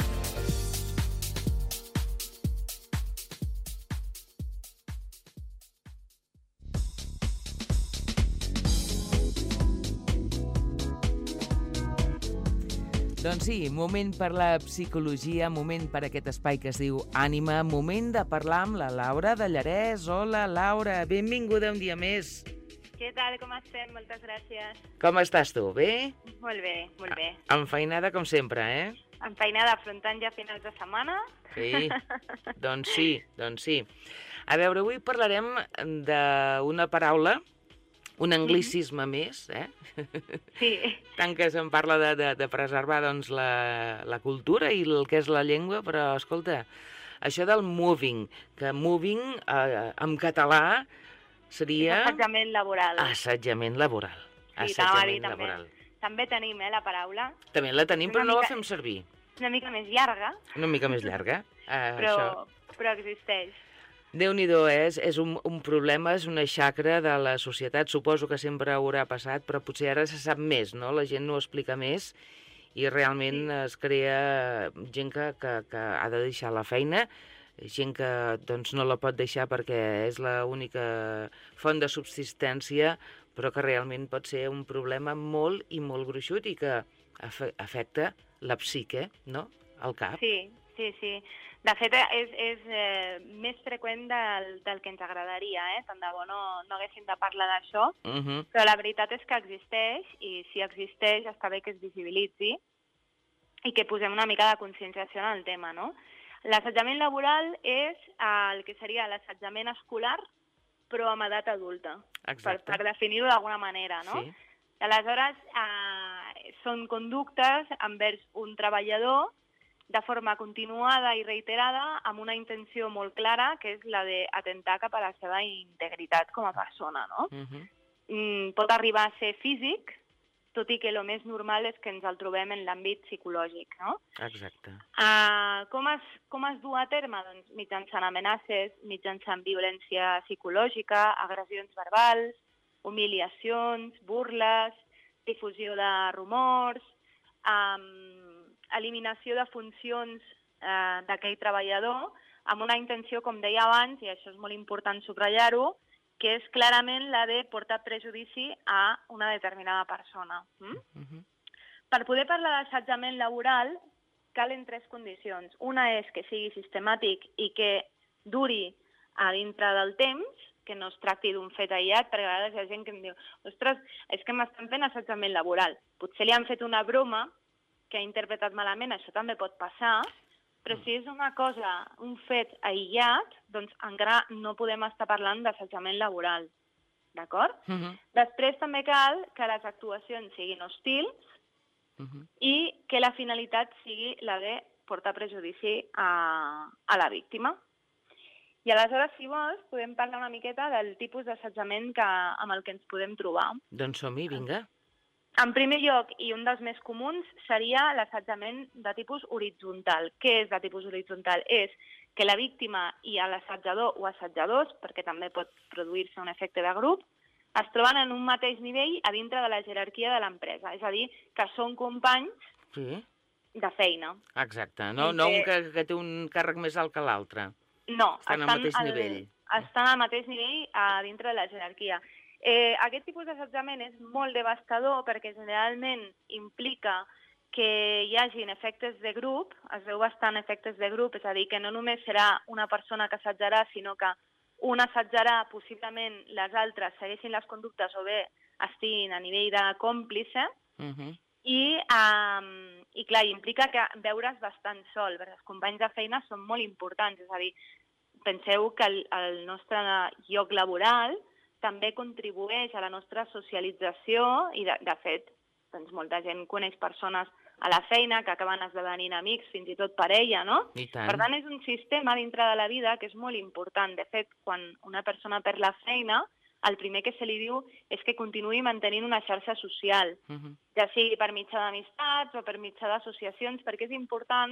Doncs sí, moment per la psicologia, moment per aquest espai que es diu Ànima, moment de parlar amb la Laura de Llarès. Hola, Laura, benvinguda un dia més. Què tal, com estem? Moltes gràcies. Com estàs tu, bé? Molt bé, molt bé. Enfeinada com sempre, eh? Enfeinada, afrontant ja finals de setmana. Sí, doncs sí, doncs sí. A veure, avui parlarem d'una paraula, un anglicisme mm-hmm. més, eh? Sí. Tant que se'n parla de, de, de preservar doncs, la, la cultura i el que és la llengua, però, escolta, això del moving, que moving eh, en català seria... Assetjament laboral. Assetjament laboral. Sí, Assetjament també, laboral. També tenim, eh, la paraula. També la tenim, però una no mica, la fem servir. Una mica més llarga. Una mica més llarga, eh, però, això. Però existeix. Déu-n'hi-do, és, és un, un problema, és una xacra de la societat. Suposo que sempre haurà passat, però potser ara se sap més, no? La gent no ho explica més i realment sí. es crea gent que, que, que ha de deixar la feina, gent que doncs, no la pot deixar perquè és l'única font de subsistència, però que realment pot ser un problema molt i molt gruixut i que afecta la psique, no? El cap. Sí, sí, sí. De fet, és, és eh, més freqüent del, del que ens agradaria, eh? Tant de bo no, no haguéssim de parlar d'això, uh-huh. però la veritat és que existeix, i si existeix està bé que es visibilitzi i que posem una mica de conscienciació en el tema, no? L'assetjament laboral és el que seria l'assetjament escolar, però amb edat adulta, per, per definir-ho d'alguna manera, no? Sí. Aleshores, eh, són conductes envers un treballador de forma continuada i reiterada amb una intenció molt clara, que és la d'atentar cap a la seva integritat com a persona, no? Uh-huh. mm, pot arribar a ser físic, tot i que el més normal és que ens el trobem en l'àmbit psicològic, no? Exacte. Uh, com, es, com es du a terme? Doncs mitjançant amenaces, mitjançant violència psicològica, agressions verbals, humiliacions, burles, difusió de rumors, um, eliminació de funcions eh, d'aquell treballador amb una intenció, com deia abans, i això és molt important subratllar-ho, que és clarament la de portar prejudici a una determinada persona. Mm? Uh-huh. Per poder parlar d'assetjament laboral calen tres condicions. Una és que sigui sistemàtic i que duri a dintre del temps, que no es tracti d'un fet aïllat, perquè a vegades hi ha gent que em diu ostres, és que m'estan fent assetjament laboral. Potser li han fet una broma que ha interpretat malament, això també pot passar, però si és una cosa, un fet aïllat, doncs encara no podem estar parlant d'assetjament laboral, d'acord? Uh-huh. Després també cal que les actuacions siguin hostils uh-huh. i que la finalitat sigui la de portar prejudici a, a la víctima. I aleshores, si vols, podem parlar una miqueta del tipus d'assetjament que, amb el que ens podem trobar. Doncs som-hi, vinga. En primer lloc, i un dels més comuns, seria l'assetjament de tipus horitzontal. Què és de tipus horitzontal? És que la víctima i l'assetjador o assetjadors, perquè també pot produir-se un efecte de grup, es troben en un mateix nivell a dintre de la jerarquia de l'empresa. És a dir, que són companys sí. de feina. Exacte. No, no un que, que té un càrrec més alt que l'altre. No. Estan al mateix el, nivell. Estan al mateix nivell a dintre de la jerarquia. Eh, aquest tipus d'assetjament és molt devastador perquè generalment implica que hi hagin efectes de grup, es veu bastant efectes de grup, és a dir, que no només serà una persona que assetjarà, sinó que un assetjarà, possiblement les altres segueixin les conductes o bé estiguin a nivell de còmplice, Uh -huh. i, um, i clar, implica que veure's bastant sol, perquè els companys de feina són molt importants, és a dir, penseu que el, el nostre lloc laboral també contribueix a la nostra socialització i, de, de fet, doncs molta gent coneix persones a la feina que acaben esdevenint amics, fins i tot parella, no? I tant. Per tant, és un sistema dintre de la vida que és molt important. De fet, quan una persona perd la feina, el primer que se li diu és que continuï mantenint una xarxa social, Uh -huh. ja sigui per mitjà d'amistats o per mitjà d'associacions, perquè és important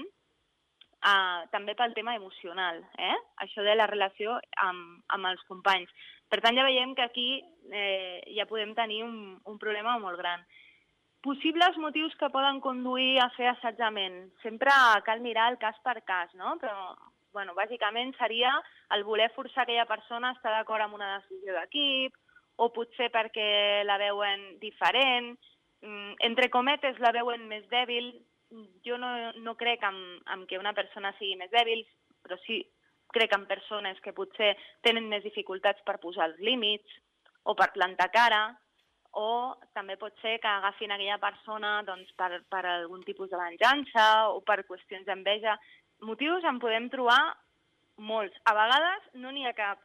uh, també pel tema emocional, eh? Això de la relació amb, amb els companys. Per tant, ja veiem que aquí eh, ja podem tenir un, un problema molt gran. Possibles motius que poden conduir a fer assetjament. Sempre cal mirar el cas per cas, no? Però, bueno, bàsicament seria el voler forçar aquella persona a estar d'acord amb una decisió d'equip, o potser perquè la veuen diferent, entre cometes la veuen més dèbil. Jo no, no crec en, en que una persona sigui més dèbil, però sí crec en persones que potser tenen més dificultats per posar els límits, o per plantar cara, o també pot ser que agafin aquella persona doncs, per, per algun tipus de venjança o per qüestions d'enveja. Motius en podem trobar molts. A vegades no n'hi ha cap.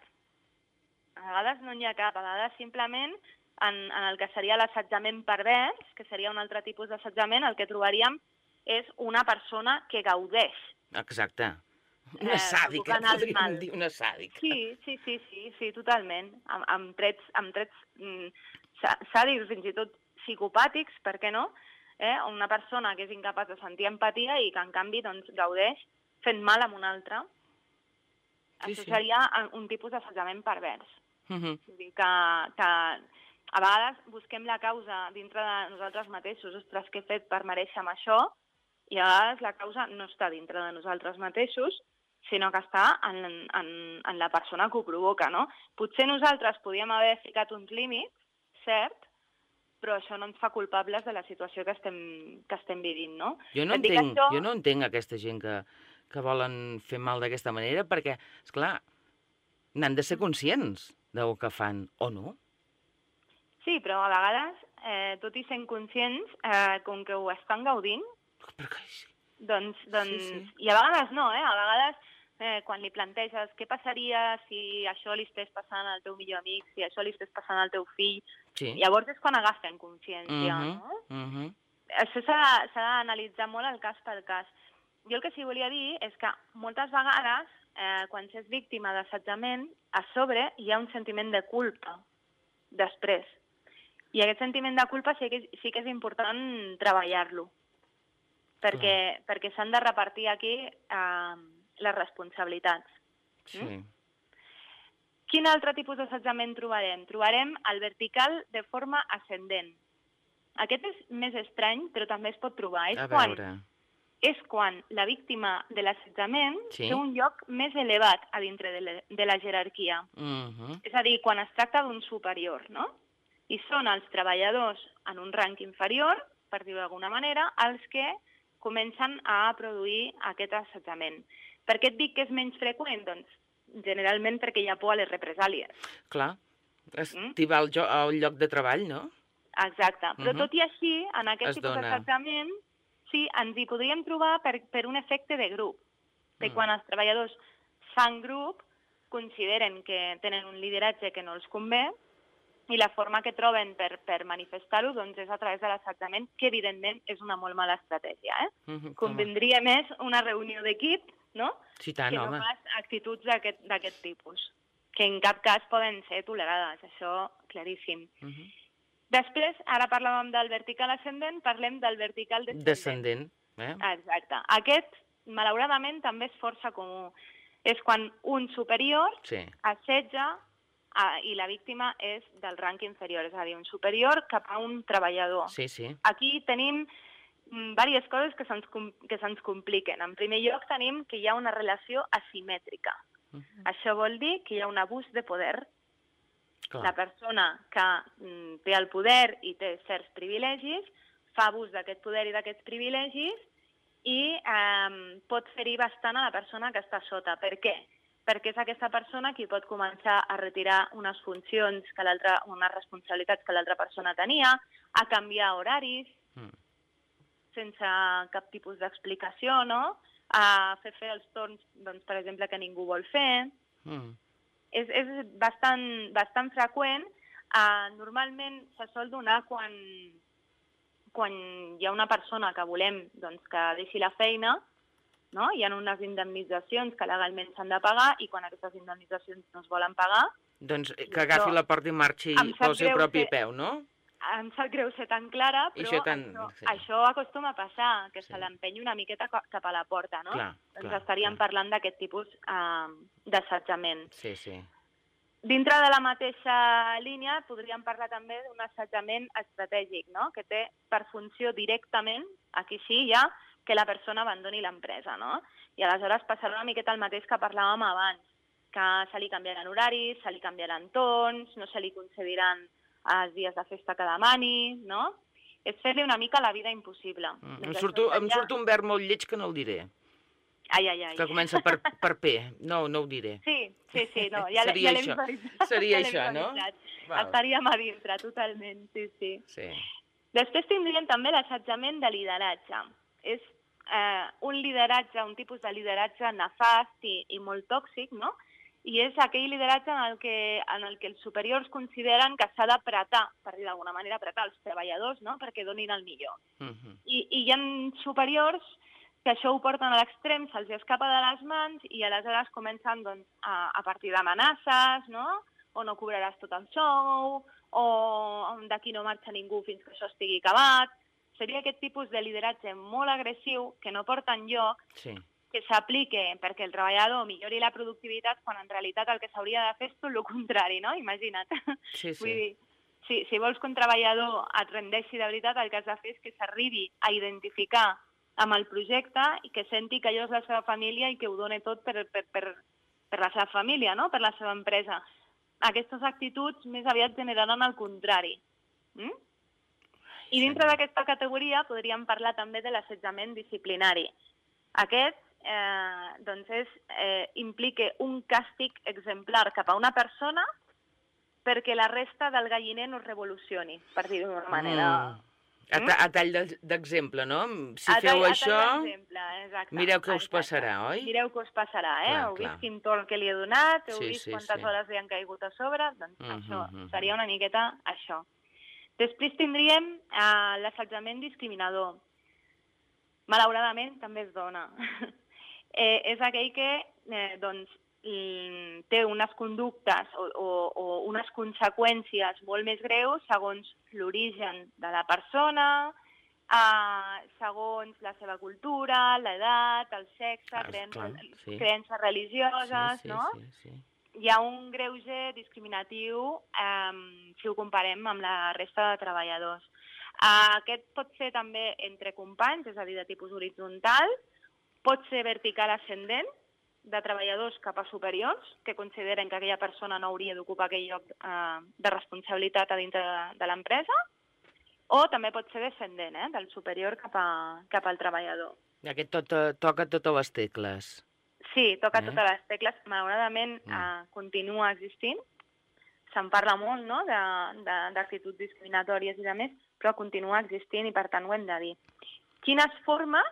A vegades no n'hi ha cap. A vegades simplement en, en el que seria l'assetjament pervers, que seria un altre tipus d'assetjament, el que trobaríem és una persona que gaudeix. Exacte. Una Eh, sàdica, provocant el podríem mal. dir, una sàdica. Sí, sí, sí, sí, sí, totalment. Amb, amb trets, amb trets mm, sà- sàdics, fins i tot psicopàtics, per què no? Eh? Una persona que és incapaç de sentir empatia i que, en canvi, doncs, gaudeix fent mal a un altre. Sí, Això sí. seria un tipus d'assetjament pervers. Uh -huh. Vull dir que, que a vegades busquem la causa dintre de nosaltres mateixos. Ostres, què he fet per mereixer amb això? I a vegades la causa no està dintre de nosaltres mateixos, sinó que està en, en, en la persona que ho provoca, no? Potser nosaltres podíem haver ficat uns límits, cert, però això no ens fa culpables de la situació que estem, que estem vivint, no? Jo no Et dic entenc, això- jo no entenc aquesta gent que, que volen fer mal d'aquesta manera, perquè, esclar, n'han de ser conscients del que fan, o no? Sí, però a vegades, eh, tot i sent conscients, eh, com que ho estan gaudint, Perquè sí. doncs, doncs Sí, sí. i a vegades no, eh? A vegades, eh, quan li planteges què passaria si això li estés passant al teu millor amic, si això li estés passant al teu fill, Sí. llavors és quan agafen consciència, Mhm, no? mhm. Això s'ha de- s'ha d'analitzar molt el cas per cas. Jo el que sí volia dir és que moltes vegades, eh, quan s'és víctima d'assetjament, a sobre hi ha un sentiment de culpa després. I aquest sentiment de culpa sí que, sí que és important treballar-lo, perquè, perquè s'han de repartir aquí eh, les responsabilitats. Sí. Quin altre tipus d'assetjament trobarem? Trobarem el vertical de forma ascendent. Aquest és més estrany, però també es pot trobar. És A quan, veure... és quan la víctima de l'assetjament Sí. té un lloc més elevat a dintre de la, de la jerarquia. Mhm. És a dir, quan es tracta d'un superior, no? I són els treballadors en un rang inferior, per dir-ho d'alguna manera, els que comencen a produir aquest assetjament. Per què et dic que és menys freqüent? Doncs generalment perquè hi ha por a les represàlies. Clar, estivar al, jo al lloc de treball, no? Exacte. Però Mhm. tot i així, en aquest Es tipus dona. d'assetjament, sí, ens hi podríem trobar per, per un efecte de grup. Que Mm. quan els treballadors fan grup, consideren que tenen un lideratge que no els convé, i la forma que troben per, per manifestar-ho doncs, és a través de l'assetjament, que evidentment és una molt mala estratègia. Eh? Mhm, Convindria més una reunió d'equip, no? Sí, tant, que no home. pas actituds d'aquest d'aquest tipus, que en cap cas poden ser tolerades, això claríssim. Mhm. Després, ara parlàvem del vertical ascendent, parlem del vertical descendent. Descendent, eh? Exacte. Aquest, malauradament, també és força comú. És quan un superior Sí. assetja a, i la víctima és del rang inferior, és a dir, un superior cap a un treballador. Sí, sí. Aquí tenim mm, diverses coses que se'ns com- que se'ns compliquen. En primer lloc, tenim que hi ha una relació asimètrica. Mhm. Això vol dir que hi ha un abús de poder. Clar. La persona que mm, té el poder i té certs privilegis fa abús d'aquest poder i d'aquests privilegis i eh, pot ferir bastant a la persona que està sota. Per què? Perquè és aquesta persona qui pot començar a retirar unes funcions, que l'altra, unes responsabilitats que l'altra persona tenia, a canviar horaris, mm. sense cap tipus d'explicació, no? A fer fer els torns, doncs, per exemple, que ningú vol fer. Mm. És, és bastant, bastant freqüent. Uh, normalment se sol donar quan, quan hi ha una persona que volem doncs, que deixi la feina, no? Hi ha unes indemnitzacions que legalment s'han de pagar i quan aquestes indemnitzacions no es volen pagar... Doncs que agafi la porta i marxi pel seu propi peu, no? Em sap greu ser tan clara, però això, tan... això, sí. això acostuma a passar, que sí. se l'empenyi una miqueta cap a la porta, no? Clar, doncs clar, estaríem clar. parlant d'aquest tipus uh, d'assetjament. Sí, sí. Dintre de la mateixa línia podríem parlar també d'un assetjament estratègic, no? Que té per funció directament, aquí sí ja, que la persona abandoni l'empresa, no? I aleshores passarà una miqueta el mateix que parlàvem abans, que se li canviaran horaris, se li canviaran tons, no se li concediran els dies de festa que demani, no? És fer-li una mica la vida impossible. Mm. Em, surto, em surt un verb molt lleig que no el diré. Ai, ai, ai. Que comença per, per P. No, no ho diré. Sí, sí, sí. No, ja Seria ja això, veritat, Seria ja això no? Val. Estaríem a dintre, totalment, sí, sí. sí. Després tindríem també l'assetjament de lideratge. És eh, un lideratge, un tipus de lideratge nefast i, i molt tòxic, no? I és aquell lideratge en el que, en el que els superiors consideren que s'ha d'apretar, per dir d'alguna manera, apretar els treballadors, no? Perquè donin el millor. Uh-huh. I, I hi ha superiors que això ho porten a l'extrem, se'ls escapa de les mans i aleshores comencen doncs, a, a partir d'amenaces, no? O no cobraràs tot el sou, o d'aquí no marxa ningú fins que això estigui acabat. Seria aquest tipus de lideratge molt agressiu que no porta enlloc, sí. que s'aplique perquè el treballador millori la productivitat quan en realitat el que s'hauria de fer és tot el contrari, no? Imagina't. Sí, sí. Vull dir, si, si vols que un treballador et rendeixi de veritat, el que has de fer és que s'arribi a identificar amb el projecte i que senti que allò és la seva família i que ho doni tot per, per, per, per la seva família, no? Per la seva empresa. Aquestes actituds més aviat generaran el contrari. Mm? I dintre d'aquesta categoria podríem parlar també de l'assetjament disciplinari. Aquest eh, doncs és, eh, implica un càstig exemplar cap a una persona perquè la resta del galliner no es revolucioni, per dir-ho d'una manera... Mm. A, ta a tall d'exemple, no? Si a feu tall, això, exacte, mireu què us exacte. passarà, oi? Mireu què us passarà, eh? Clar, heu clar. vist quin torn que li he donat, heu sí, vist sí, quantes sí. hores li han caigut a sobre, doncs uh -huh, això uh -huh. seria una miqueta això. Després tindríem eh, l'assetjament discriminador. Malauradament també es dona. eh, és aquell que eh, doncs, té unes conductes o, o, o unes conseqüències molt més greus segons l'origen de la persona, eh, segons la seva cultura, l'edat, el sexe, ah, creences, clar, sí. creences religioses, sí, sí, no? Sí, sí. Hi ha un greuge discriminatiu eh, si ho comparem amb la resta de treballadors. Eh, aquest pot ser també entre companys, és a dir, de tipus horitzontal, pot ser vertical ascendent, de treballadors cap a superiors, que consideren que aquella persona no hauria d'ocupar aquell lloc eh, de responsabilitat a dintre de, de l'empresa, o també pot ser descendent, eh, del superior cap, a, cap al treballador. Aquest tot, uh, toca totes les tecles. Sí, toca eh? totes les tecles. Malauradament mm. eh, continua existint. Se'n parla molt, no?, d'actituds discriminatòries i de més, però continua existint i per tant ho hem de dir. Quines formes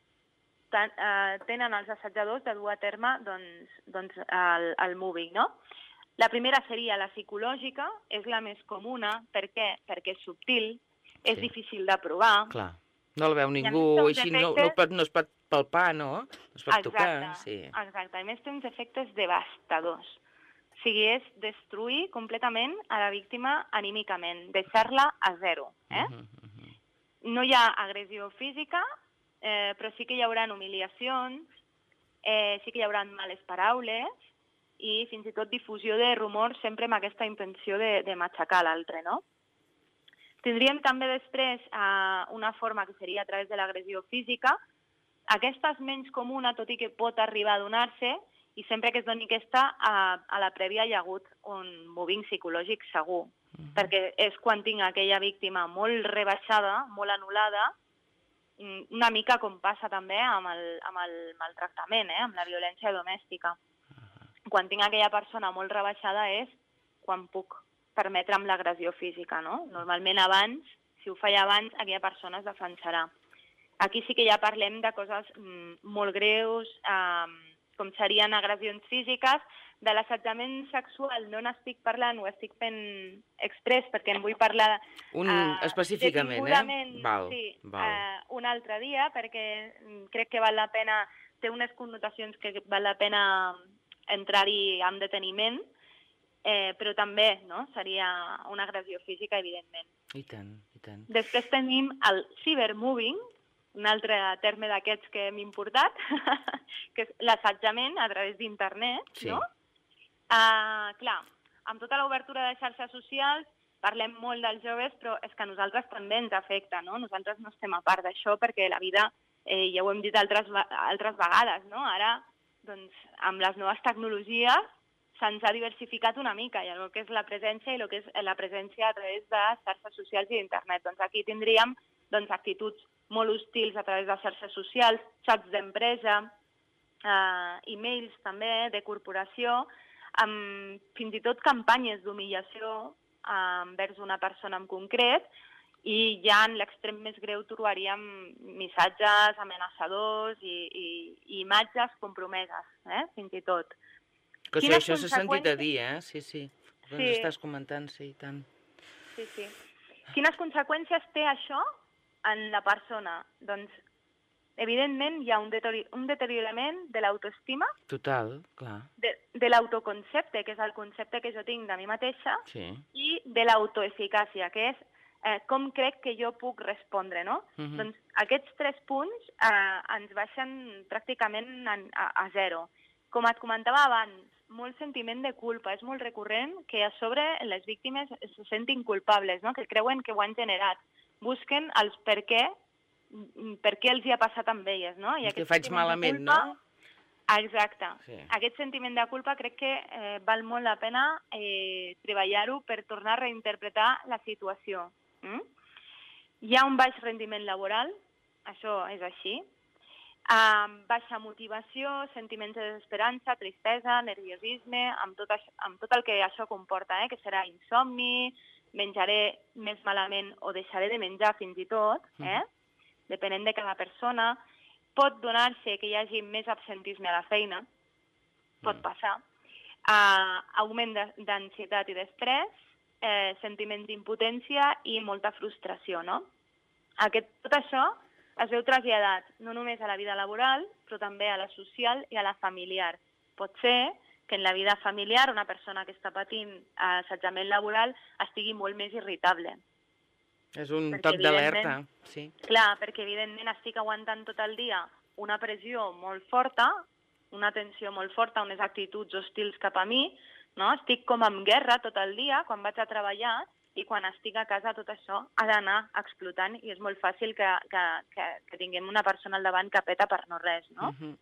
tenen els assetjadors de dur a terme doncs, doncs el, el moving, no? La primera seria la psicològica, és la més comuna. Per què? Perquè és subtil, és sí. difícil de provar. Clar. No el veu ningú, així no, no, pot, no es pot palpar, no? No es pot exacte, tocar. Sí. Exacte, a més té uns efectes devastadors. O sigui, és destruir completament a la víctima anímicament, deixar-la a zero. Eh? Uh -huh, uh -huh. No hi ha agressió física, Eh, però sí que hi haurà humiliacions, eh, sí que hi haurà males paraules i fins i tot difusió de rumors sempre amb aquesta intenció de, de matxacar l'altre, no? Tindríem també després eh, una forma que seria a través de l'agressió física. Aquesta és menys comuna, tot i que pot arribar a donar-se, i sempre que es doni aquesta, a, a la prèvia hi ha hagut un moving psicològic segur. uh-huh. perquè és quan tinc aquella víctima molt rebaixada, molt anul·lada, una mica com passa també amb el, amb el maltractament, eh? Amb la violència domèstica. Uh-huh. Quan tinc aquella persona molt rebaixada és quan puc permetre'm l'agressió física, no? Normalment abans, si ho feia abans, aquella persona es defensarà. Aquí sí que ja parlem de coses mm, molt greus, eh, com serien agressions físiques. De l'assetjament sexual no n'estic parlant, ho estic fent express perquè en vull parlar un, uh, específicament, eh? Val, sí, val. Uh, un altre dia, perquè crec que val la pena, té unes connotacions que val la pena entrar-hi amb deteniment, eh, però també no? Seria una agressió física, evidentment. I tant, i tant. Després tenim el cybermobbing, un altre terme d'aquests que hem importat, que és l'assetjament a través d'internet, sí. no? Uh, clar, amb tota l'obertura de xarxes socials parlem molt dels joves, però és que a nosaltres també ens afecta, no? Nosaltres no estem a part d'això perquè la vida, eh, ja ho hem dit altres, altres vegades, no? Ara, doncs, amb les noves tecnologies se'ns ha diversificat una mica, i el que és la presència i el que és la presència a través de xarxes socials i d'internet. Doncs aquí tindríem doncs, actituds molt hostils a través de xarxes socials, xats d'empresa, eh, e-mails també de corporació, amb fins i tot campanyes d'humillació envers una persona en concret, i ja en l'extrem més greu trobaríem missatges amenaçadors i, i, i imatges compromeses, eh? Fins i tot. Que això, això s'ha sentit a dir, eh? Sí, sí. Doncs sí. Estàs comentant, sí, i tant. Sí, sí. Quines conseqüències té això en la persona? Doncs, evidentment, hi ha un, deteriori un deteriorament de l'autoestima. Total, clar. De, de l'autoconcepte, que és el concepte que jo tinc de mi mateixa, sí. I de l'autoeficàcia, que és eh, com crec que jo puc respondre, no? Uh-huh. Doncs aquests tres punts eh, ens baixen pràcticament en, a, a zero. Com et comentava abans, molt sentiment de culpa. És molt recurrent que a sobre les víctimes se sentin culpables, no? Que creuen que ho han generat. Busquen els per què, per què els hi ha passat amb elles, no? I que faig malament, culpa, no? Exacte. Sí. Aquest sentiment de culpa crec que eh, val molt la pena eh, treballar-ho per tornar a reinterpretar la situació. Mm? Hi ha un baix rendiment laboral, això és així, amb baixa motivació, sentiments de desesperança, tristesa, nerviosisme, amb tot, això, amb tot el que això comporta, eh? Que serà insomni, menjaré més malament o deixaré de menjar fins i tot, eh? Mm. Depenent de cada persona. Pot donar-se que hi hagi més absentisme a la feina, pot passar, uh, augment d'ansietat i d'estrès, eh, sentiments d'impotència i molta frustració, no? Aquest, tot això es veu traslladat no només a la vida laboral, però també a la social i a la familiar. Pot ser que en la vida familiar una persona que està patint assetjament laboral estigui molt més irritable. És un perquè, toc d'alerta, sí. Clar, perquè evidentment estic aguantant tot el dia una pressió molt forta, una tensió molt forta, unes actituds hostils cap a mi, no? Estic com en guerra tot el dia quan vaig a treballar, i quan estic a casa tot això ha d'anar explotant, i és molt fàcil que, que, que, que tinguem una persona al davant que peta per no res, no? Uh-huh.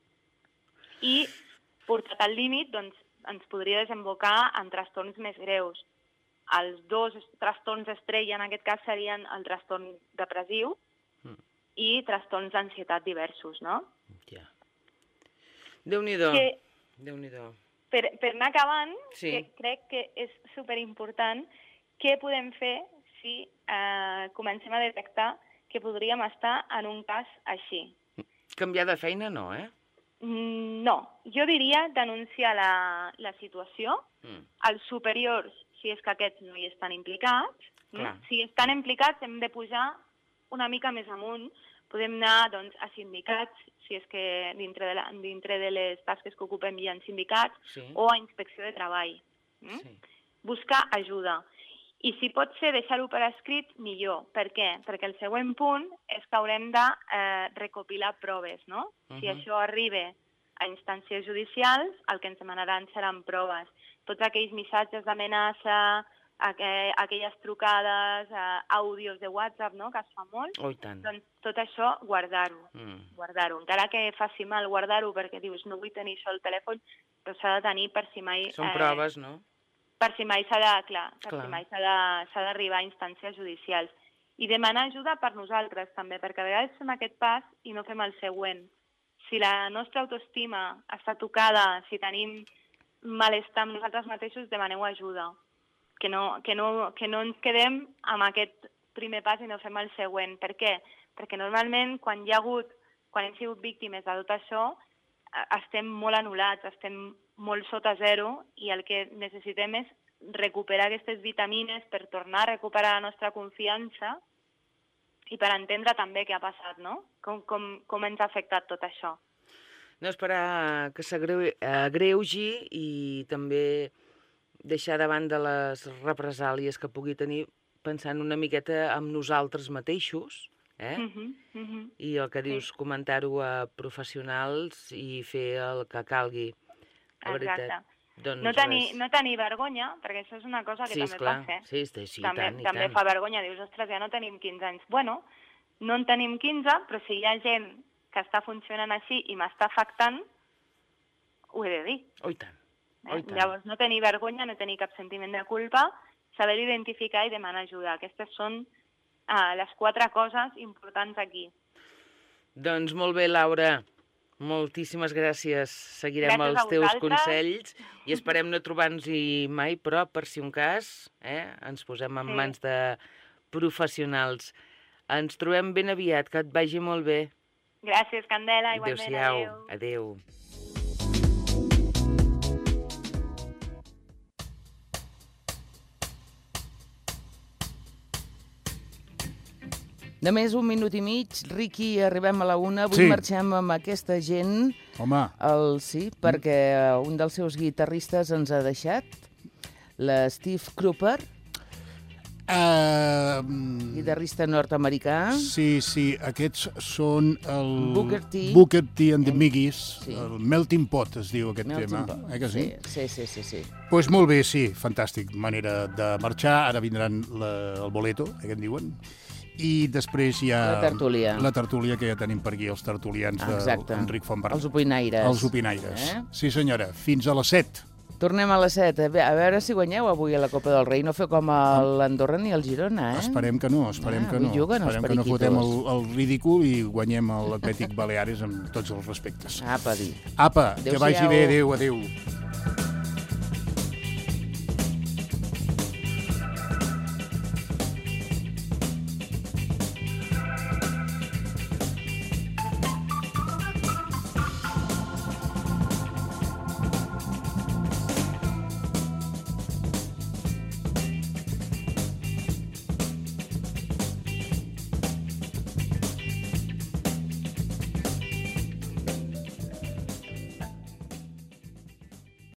I portat al límit, doncs, ens podria desembocar en trastorns més greus. Els dos trastorns estrella en aquest cas serien el trastorn depressiu mm. i trastorns d'ansietat diversos, no? Ja. Déu-n'hi-do. Que, Déu-n'hi-do. Per, per anar acabant, sí. que crec que és superimportant, què podem fer si eh, comencem a detectar que podríem estar en un cas així? Canviar de feina no, eh? No. Jo diria denunciar la, la situació, mm. als superiors, si és que aquests no hi estan implicats. Mm? Si estan implicats hem de pujar una mica més amunt. Podem anar doncs, a sindicats, si és que dintre de, la, dintre de les tasques que ocupem hi ha sindicats, sí. O a inspecció de treball. Mm? Sí. Buscar ajuda. I si pot ser deixar-ho per escrit, millor. Per què? Perquè el següent punt és que haurem de eh, recopilar proves, no? Uh-huh. Si això arriba a instàncies judicials, el que ens demanaran seran proves. Tots aquells missatges d'amenaça, aqu aquelles trucades, eh, àudios de WhatsApp, no?, que es fa molt, oh, tant. Doncs tot això guardar-ho, mm. guardar-ho. Encara que faci mal guardar-ho perquè dius no vull tenir això al telèfon, però s'ha de tenir per si mai... Són eh, proves, no? per si mai s'ha de, clar, per Clar. si mai s'ha de- s'ha d'arribar a instàncies judicials. I demanar ajuda per nosaltres també, perquè a vegades fem aquest pas i no fem el següent. Si la nostra autoestima està tocada, si tenim malestar amb nosaltres mateixos, demaneu ajuda. Que no, que no, que no ens quedem amb aquest primer pas i no fem el següent. Per què? Perquè normalment quan hi ha hagut, quan hem sigut víctimes de tot això, eh, estem molt anul·lats, estem molt sota zero i el que necessitem és recuperar aquestes vitamines per tornar a recuperar la nostra confiança i per entendre també què ha passat, no? Com, com, com ens ha afectat tot això. No esperar que s'agreugi i també deixar davant de les represàlies que pugui tenir pensant una miqueta en nosaltres mateixos, eh? Uh -huh, uh -huh. I el que dius, Sí. comentar-ho a professionals i fer el que calgui. La veritat. Exacte. Doncs No tenir, res. no tenir vergonya, perquè això és una cosa que Sí, també esclar. passa. Eh? Sí, sí, sí, i també tant, i també tant. fa vergonya, dius, ostres, ja no tenim quinze anys. Bueno, no en tenim quinze, però si hi ha gent que està funcionant així i m'està afectant, ho he de dir. Oh, i tant. Eh? Oh, i tant. Llavors, no tenir vergonya, no tenir cap sentiment de culpa, saber identificar i demanar ajuda. Aquestes són uh, les quatre coses importants aquí. Doncs molt bé, Laura. Moltíssimes gràcies. Seguirem Gràcies els a teus vosaltres. consells i esperem no trobar-nos-hi mai, però per si un cas eh, ens posem en Sí. mans de professionals. Ens trobem ben aviat, que et vagi molt bé. Gràcies, Candela, igualment. Adéu-siau. Adéu. Adéu. De més un minut i mig, Riqui, arribem a la una. Avui Sí. marxem amb aquesta gent. Home, El, sí, perquè un dels seus guitarristes ens ha deixat, la Steve Cropper, uh, guitarrista nord-americà. sí, sí, aquests són el... Booker T. Booker T and the Miggies, Sí. el Melting Pot es diu aquest Melting tema. Pot. Eh que sí? Sí, sí, sí, sí. Pues molt bé, sí, fantàstic manera de marxar. Ara vindran la, el boleto, eh, que en diuen. I després hi ha... La tertúlia. La tertúlia, que ja tenim per aquí, els tertulians Exacte. d'Enric Fontbernat. Els opinaires. Els opinaires. Eh? Sí, senyora. Fins a les set. Tornem a les set. A ve- a veure si guanyeu avui a la Copa del Rei. No feu com l'Andorra ni el Girona, eh? Esperem que no, esperem Ah, que avui no. juguen els Esperem que no periquitos. fotem el, el ridícul i guanyem l'Atlètic Baleares amb tots els respectes. Apa, dir. Apa, que Adéu-siau. vagi bé. Adéu, adéu.